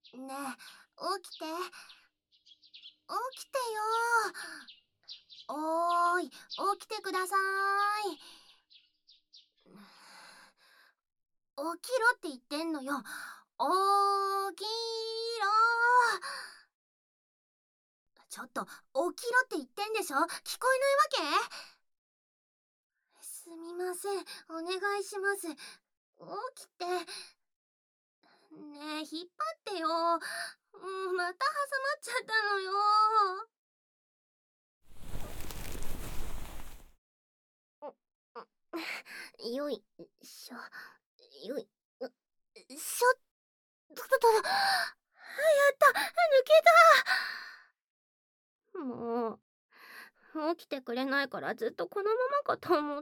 ねえ、起きて。起きてよ。おーい、起きてください。起きろって言ってんのよ。起きろ。ちょっと、起きろって言ってんでしょ。聞こえないわけ？すみません、お願いします。起きて。ねえ、引っ張ってよ。また挟まっちゃったのよ。よいしょ、よいしょ。やった、抜けた。もう起きてくれないからずっとこのままかと思った。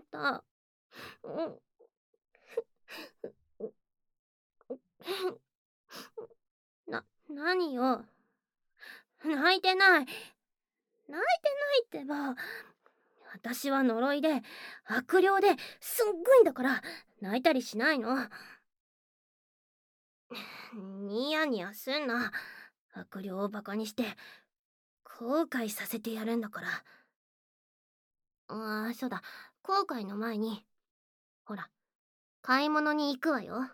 何よ。泣いてない。泣いてないってば。私は呪いで悪霊ですっごいんだから泣いたりしないの。ニヤニヤすんな。悪霊をバカにして後悔させてやるんだから。ああ、そうだ。後悔の前にほら、買い物に行くわよ。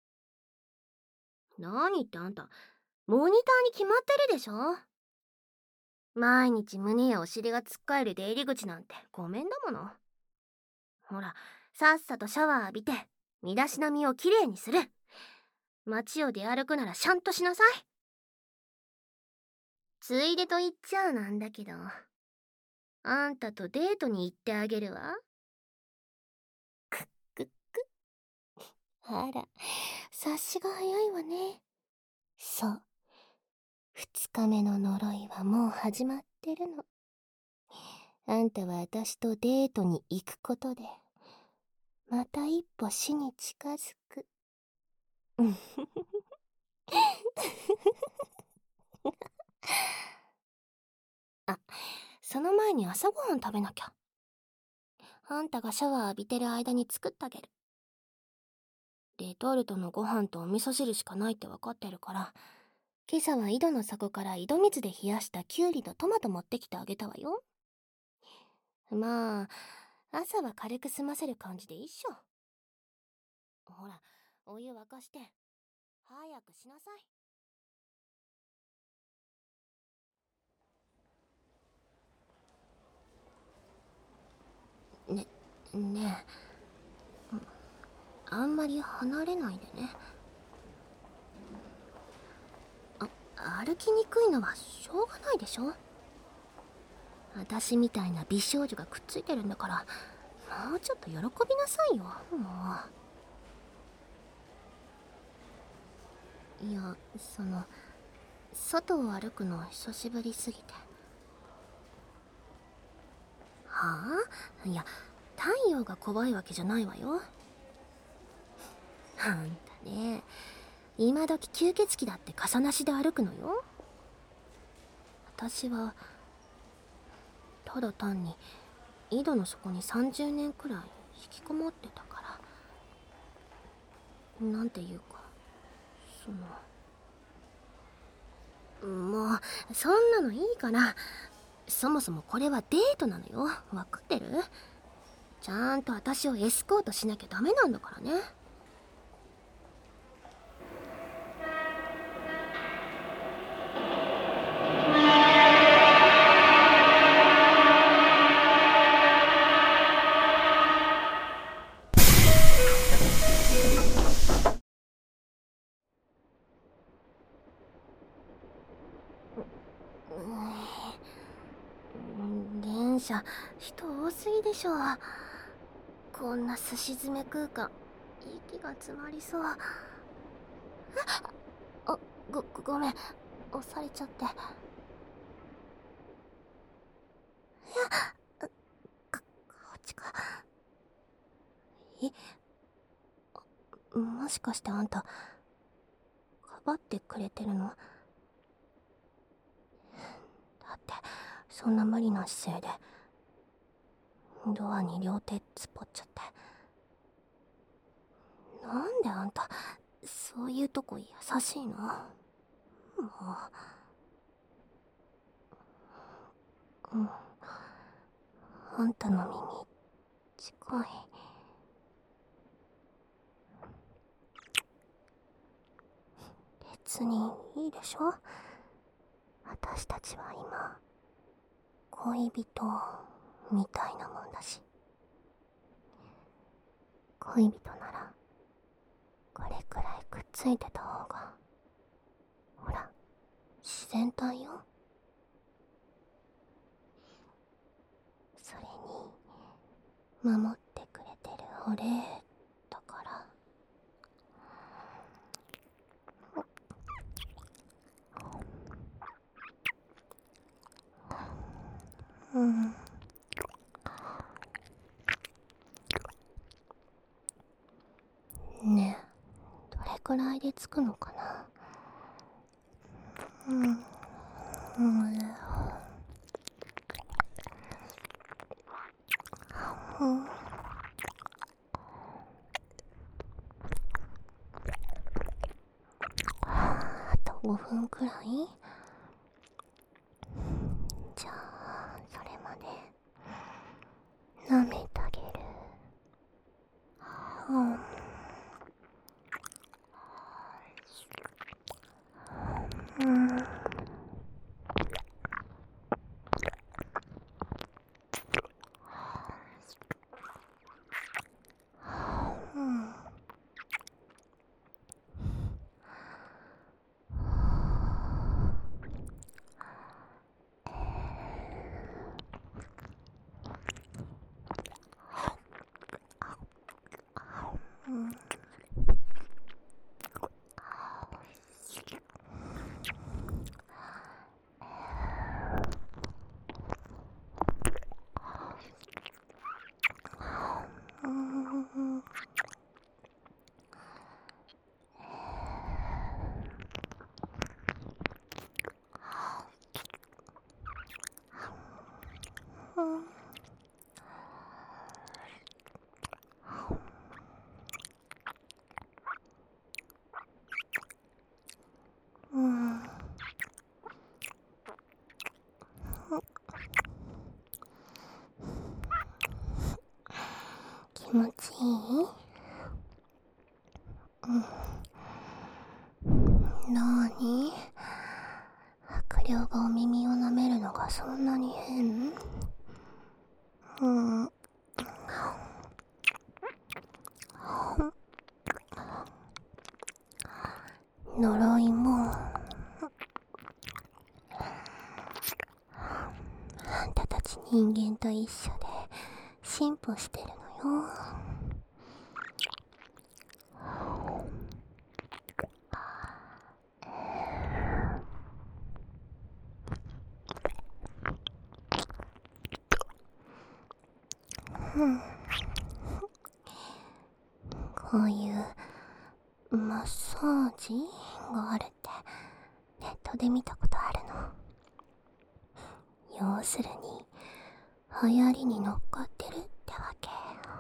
何ってあんた、モニターに決まってるでしょ。毎日胸やお尻がつっかえる出入り口なんてごめんだもの。ほら、さっさとシャワー浴びて身だしなみをきれいにする。街を出歩くならシャンとしなさい。ついでと言っちゃうなんだけど、あんたとデートに行ってあげるわ。くっくっく。あら、察しが早いわね。そう。2日目の呪いはもう始まってるの。あんたは私とデートに行くことで、また一歩死に近づく。あ、その前に朝ごはん食べなきゃ。あんたがシャワー浴びてる間に作ってあげる。レトルトのご飯とお味噌汁しかないって分かってるから、今朝は井戸の底から井戸水で冷やしたキュウリとトマト持ってきてあげたわよ。まあ、朝は軽く済ませる感じでいいっしょ。ほら、お湯沸かして、早くしなさい。ねえ、あんまり離れないでね。歩きにくいのはしょうがないでしょ。私みたいな美少女がくっついてるんだから、もうちょっと喜びなさいよ。もう。いや、外を歩くの久しぶりすぎて。はあ？いや、太陽が怖いわけじゃないわよ。あんたね、今時吸血鬼だって傘なしで歩くのよ。私はただ単に井戸の底に30年くらい引きこもってたから、なんていうか、もうそんなのいいから。そもそもこれはデートなのよ。分かってる？ちゃんと私をエスコートしなきゃダメなんだからね。電車人多すぎでしょ。こんなすし詰め空間、息が詰まりそう。ごめん、押されちゃって。こっちか。もしかしてあんたかばってくれてるの？だってそんな無理な姿勢でドアに両手突っ張っちゃって。なんであんたそういうとこ優しいの？ もう、あんたの耳近い。別にいいでしょ。私たちは今恋人みたいなもんだし。恋人ならこれくらいくっついてた方が、ほら、自然体よ。それに守ってくれてるお礼だから。ねえ、どれくらいで着くのかな。あと5分くらい。じゃあそれまで舐めてあげる。気持ちいい？なーに？悪霊がお耳を舐めるのがそんなに変？呪いもあんたたち人間と一緒で進歩してるのよ。こういうマッサージがあるってネットで見たことあるの。要するに流行りに乗っかってるってわけ。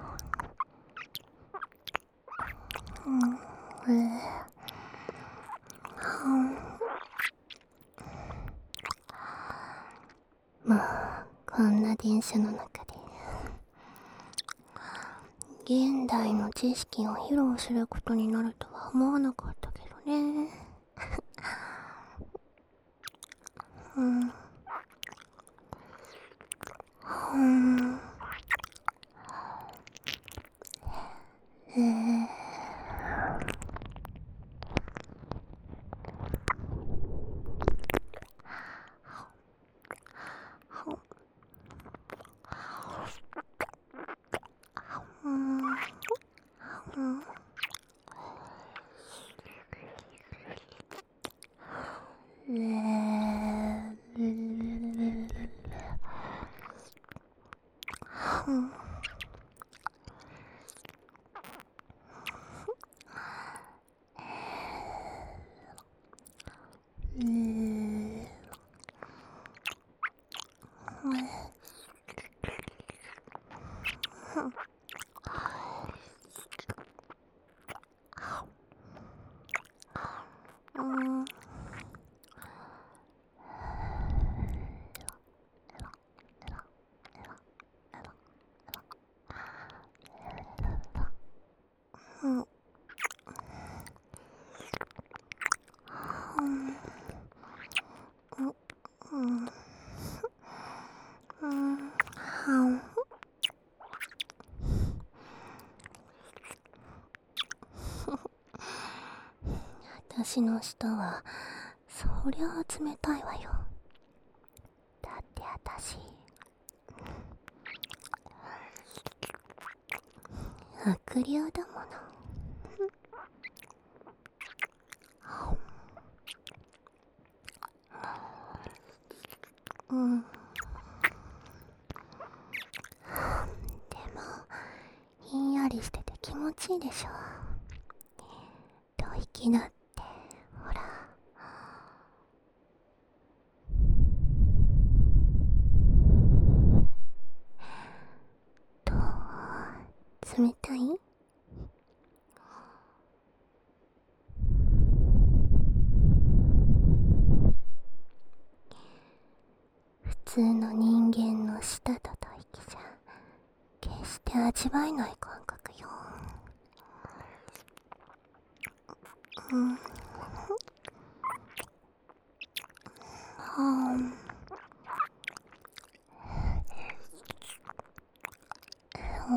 まあこんな電車の中で現代の知識を披露することになるとは思わなかったけどね。 うん。うん。うん。うん。私の舌はそりゃあ冷たいわよ。だって私悪霊だもの。うん。でもひんやりしてて気持ちいいでしょ。吐息だってほら。どう？冷たい？普通の人間の舌と吐息じゃ決して味わえない感覚よ。うん。はん。うん。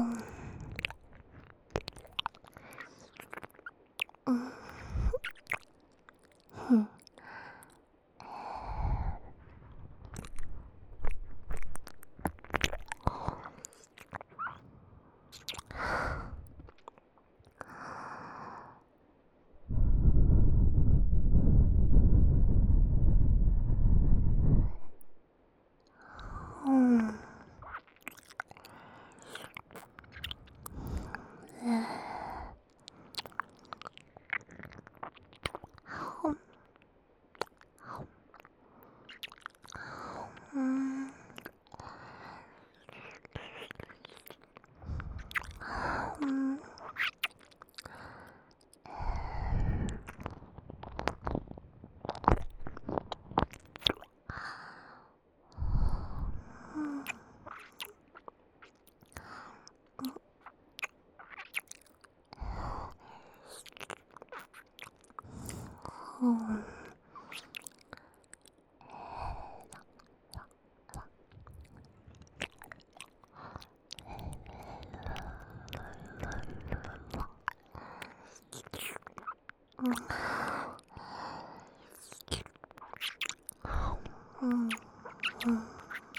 うん。うん。うん。うん。うん。うん。うん。うん。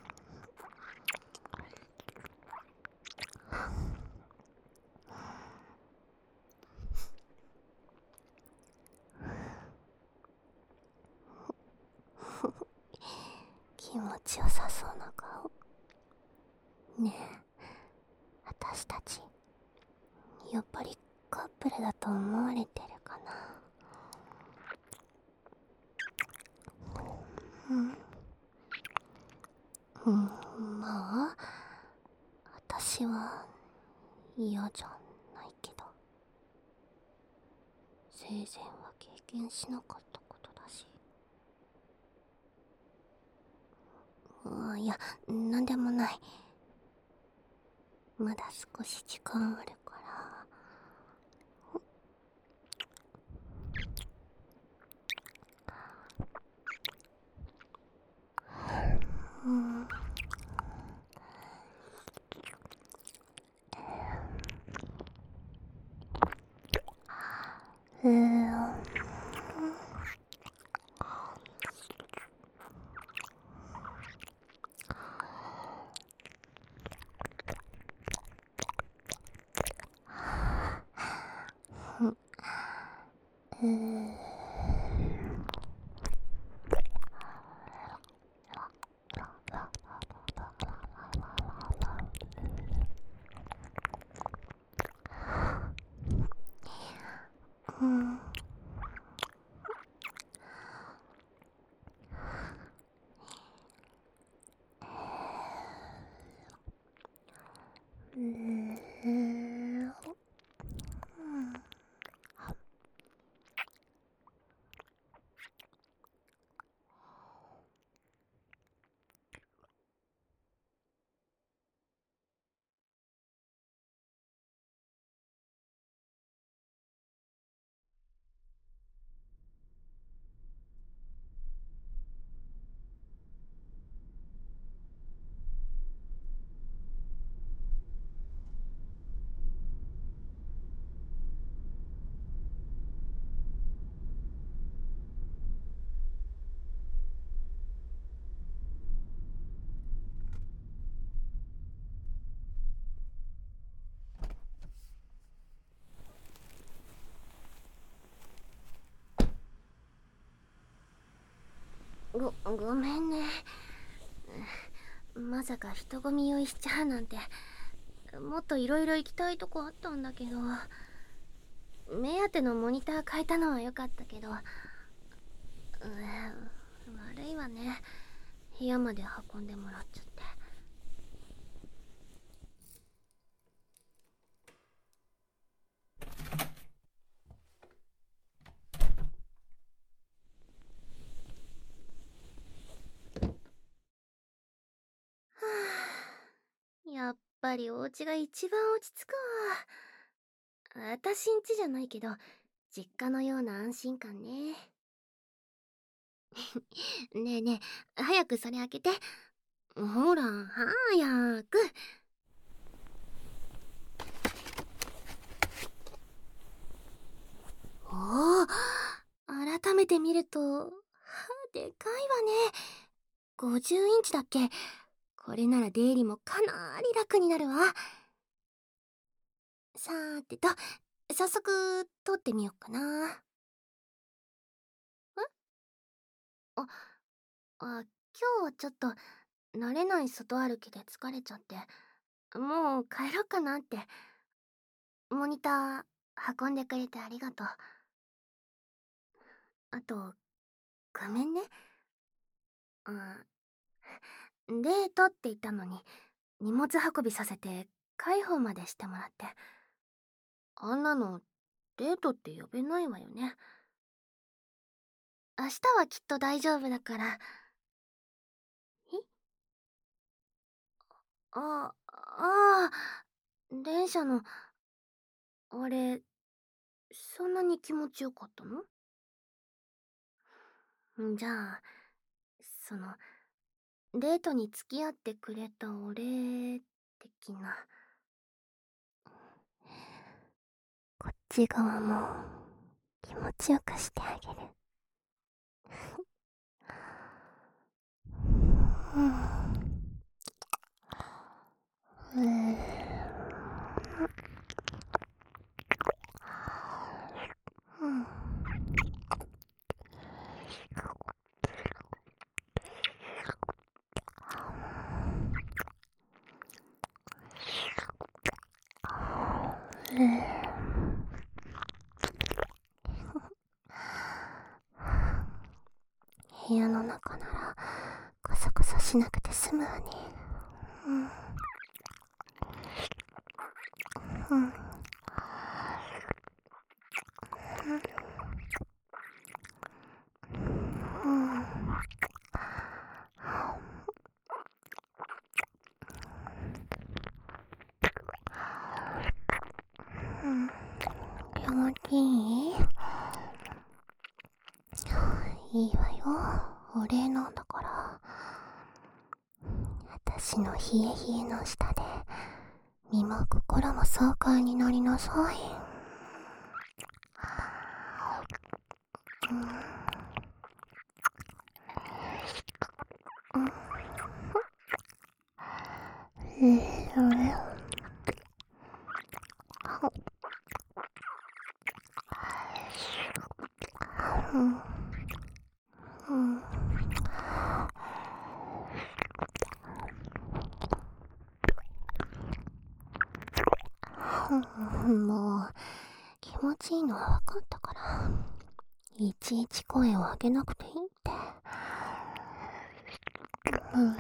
気持ちよさそうな顔。ねえ、私たちやっぱりカップルだと思われてるかな。うん。うん。まあ私は嫌じゃないけど、生前は経験しなかったことだし。いや、なんでもない。まだ少し時間あるから。うん。うん。うん。うん。うん。 ごめんね。まさか人混み酔いしちゃうなんて。もっといろいろ行きたいとこあったんだけど。目当てのモニター変えたのは良かったけど、悪いわね。部屋まで運んでもらっちゃって。やっぱりお家が一番落ち着くわ。私ん家じゃないけど、実家のような安心感ね。ねえねえ、早くそれ開けて。ほら、早く。おお、改めて見ると、でかいわね。50インチだっけ。これなら出入りもかなり楽になるわ。さーてと、早速、通ってみようかな。あ、今日はちょっと、慣れない外歩きで疲れちゃって、もう帰ろっかなって。モニター、運んでくれてありがとう。あと、ごめんね。デートって言ったのに、荷物運びさせて、介抱までしてもらって。あんなの、デートって呼べないわよね。明日はきっと大丈夫だから。えああ、電車の、あれ、そんなに気持ちよかったの？じゃあ、その、デートに付き合ってくれたお礼的な。こっち側も気持ちよくしてあげる。うん。うん。部屋の中ならコソコソしなくて済むわね。うん。うん。うん。うん。料理いいわよ。お礼なんだから。私の冷え冷えの下で身も心も爽快になりなさい。うん。うん。うん。うん。もう気持ちいいのは分かったから、いちいち声を上げなくていいって。うん。うん。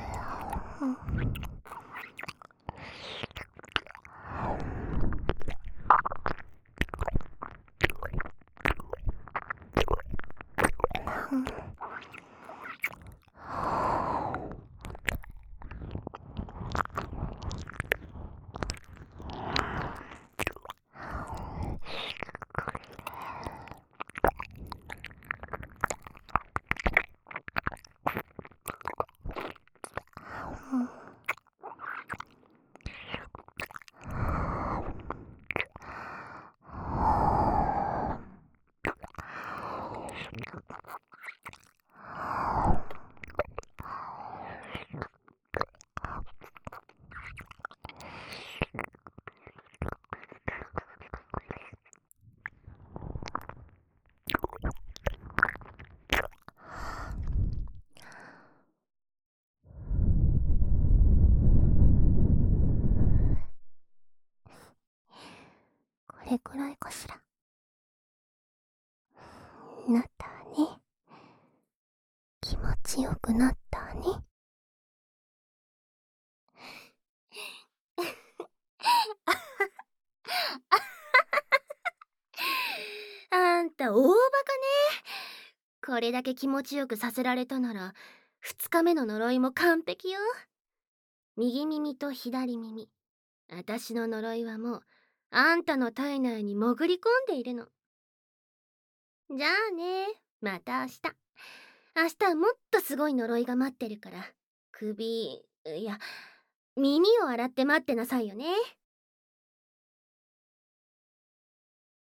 くなったに。あんた大バカね。これだけ気持ちよくさせられたなら2日目の呪いも完璧よ。右耳と左耳、私の呪いはもうあんたの体内に潜り込んでいるの。じゃあね、また明日。明日はもっとすごい呪いが待ってるから、いや、耳を洗って待ってなさいよね。